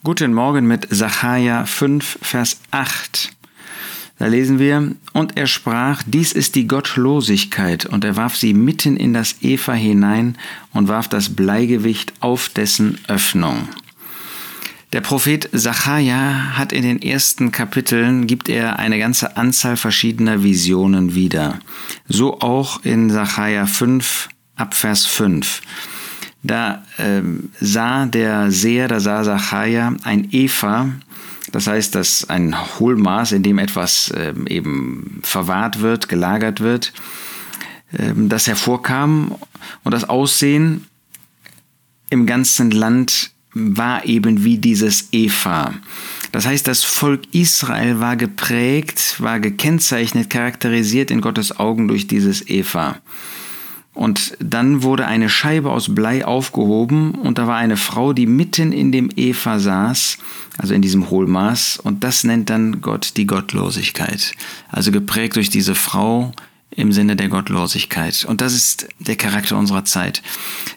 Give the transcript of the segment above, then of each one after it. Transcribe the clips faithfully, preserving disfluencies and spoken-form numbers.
Guten Morgen mit Sacharja fünf, Vers acht. Da lesen wir, und er sprach, dies ist die Gottlosigkeit, und er warf sie mitten in das Epha hinein und warf das Bleigewicht auf dessen Öffnung. Der Prophet Sacharja hat in den ersten Kapiteln, gibt er eine ganze Anzahl verschiedener Visionen wieder. So auch in Sacharja fünf, ab Vers fünf. Da ähm, sah der Seher, da sah Sacharja ein Epha, das heißt, dass ein Hohlmaß, in dem etwas ähm, eben verwahrt wird, gelagert wird, ähm, das hervorkam, und das Aussehen im ganzen Land war eben wie dieses Epha. Das heißt, das Volk Israel war geprägt, war gekennzeichnet, charakterisiert in Gottes Augen durch dieses Epha. Und dann wurde eine Scheibe aus Blei aufgehoben, und da war eine Frau, die mitten in dem Epha saß, also in diesem Hohlmaß, und das nennt dann Gott die Gottlosigkeit. Also geprägt durch diese Frau im Sinne der Gottlosigkeit. Und das ist der Charakter unserer Zeit.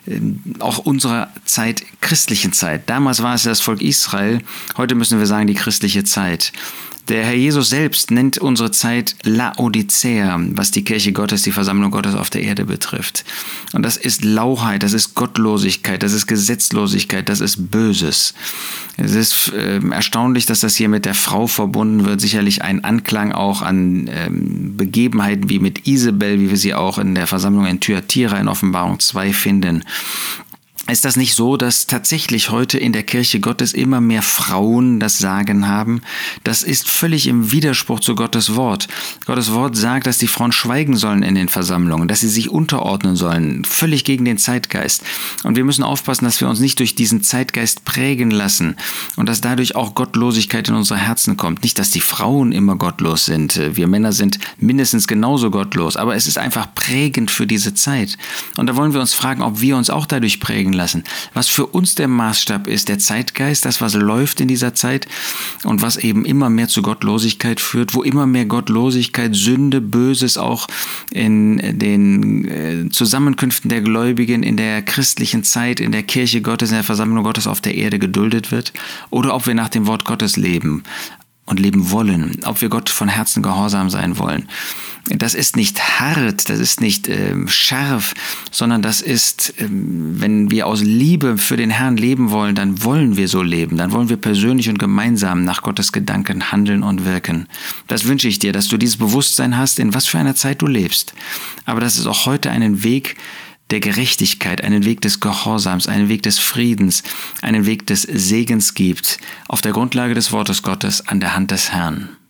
Auch unserer Zeit, christlichen Zeit. Damals war es das Volk Israel, heute müssen wir sagen die christliche Zeit. Der Herr Jesus selbst nennt unsere Zeit Laodicea, was die Kirche Gottes, die Versammlung Gottes auf der Erde betrifft. Und das ist Lauheit, das ist Gottlosigkeit, das ist Gesetzlosigkeit, das ist Böses. Es ist äh, erstaunlich, dass das hier mit der Frau verbunden wird. Sicherlich ein Anklang auch an ähm, Begebenheiten wie mit Isabel, wie wir sie auch in der Versammlung in Thyatira in Offenbarung zwei finden. Ist das nicht so, dass tatsächlich heute in der Kirche Gottes immer mehr Frauen das Sagen haben? Das ist völlig im Widerspruch zu Gottes Wort. Gottes Wort sagt, dass die Frauen schweigen sollen in den Versammlungen, dass sie sich unterordnen sollen, völlig gegen den Zeitgeist. Und wir müssen aufpassen, dass wir uns nicht durch diesen Zeitgeist prägen lassen und dass dadurch auch Gottlosigkeit in unsere Herzen kommt. Nicht, dass die Frauen immer gottlos sind. Wir Männer sind mindestens genauso gottlos, aber es ist einfach prägend für diese Zeit. Und da wollen wir uns fragen, ob wir uns auch dadurch prägen lassen. Was für uns der Maßstab ist, der Zeitgeist, das, was läuft in dieser Zeit und was eben immer mehr zu Gottlosigkeit führt, wo immer mehr Gottlosigkeit, Sünde, Böses auch in den Zusammenkünften der Gläubigen, in der christlichen Zeit, in der Kirche Gottes, in der Versammlung Gottes auf der Erde geduldet wird, oder ob wir nach dem Wort Gottes leben und leben wollen, ob wir Gott von Herzen gehorsam sein wollen. Das ist nicht hart, das ist nicht äh, scharf, sondern das ist, äh, wenn wir aus Liebe für den Herrn leben wollen, dann wollen wir so leben, dann wollen wir persönlich und gemeinsam nach Gottes Gedanken handeln und wirken. Das wünsche ich dir, dass du dieses Bewusstsein hast, in was für einer Zeit du lebst. Aber dass es auch heute einen Weg der Gerechtigkeit, einen Weg des Gehorsams, einen Weg des Friedens, einen Weg des Segens gibt, auf der Grundlage des Wortes Gottes an der Hand des Herrn.